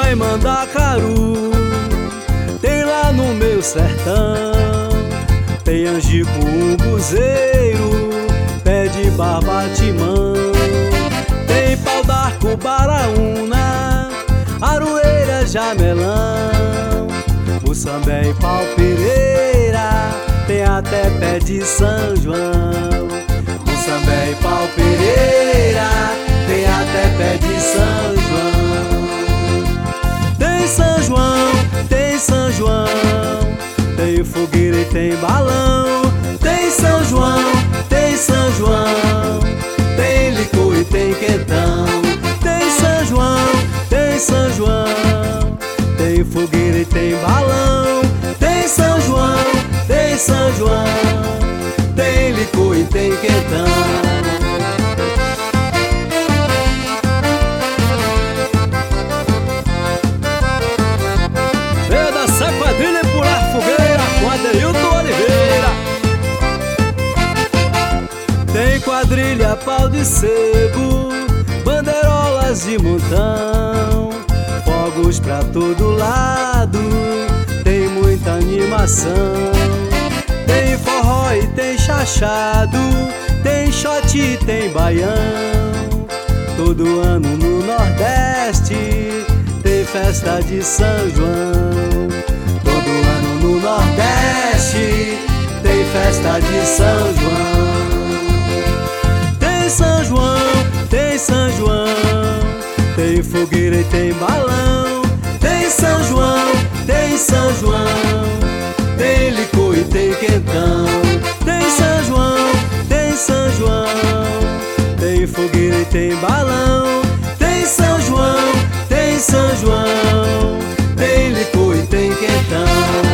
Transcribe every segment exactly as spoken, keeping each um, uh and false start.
em Mandacaru, tem lá no meu sertão. Tem angico, umbuzeiro, pé de barbatimão. Tem pau d'arco, baraúna, aroeira, jamelão, Moçambé e pau-pereira, tem até pé de São João. Moçambé e pau-pereira, tem até pé de São João. Tem São João, tem São João, tem fogueira e tem balão. Tem São João, tem São João, tem licor e tem quentão. Tem São João, tem São João, tem fogueira e tem balão. Tem São João, tem São João, tem licor e tem quentão. Quadrilha e pular fogueira com Adeilton Oliveira. Tem quadrilha, pau de sebo, bandeirolas de montão, fogos pra todo lado, tem muita animação. Tem forró e tem chachado, tem shot e tem baião. Todo ano no Nordeste tem festa de São João. Todo ano no Nordeste tem festa de São João. Tem São João, tem São João, tem fogueira e tem balão. Tem São João, tem São João, tem licor e tem quentão. Tem São João, tem São João, tem fogueira e tem balão. Tem São João, tem São João, tem licor e tem quentão.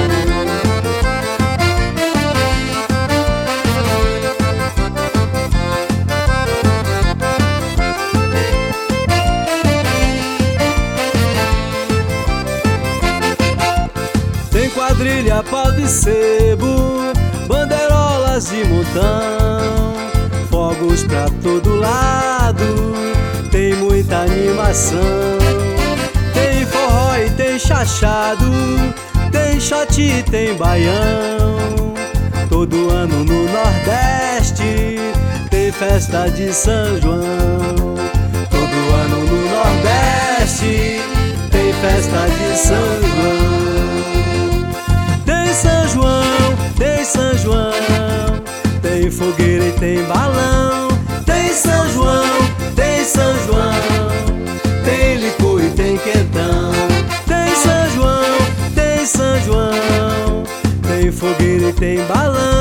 Tem quadrilha, pau de sebo, bandeirolas de montão, fogos pra todo lado, tem muita animação. Tem forró e tem chachado, tem shot e tem baião. Todo ano no Nordeste tem festa de São João. Todo ano no Nordeste tem festa de São João. Tem São João, tem São João, tem fogueira e tem balão. Tem São João, tem São João, tem licor e tem quentão. Tem São João, tem São João, tem fogueira e tem balão.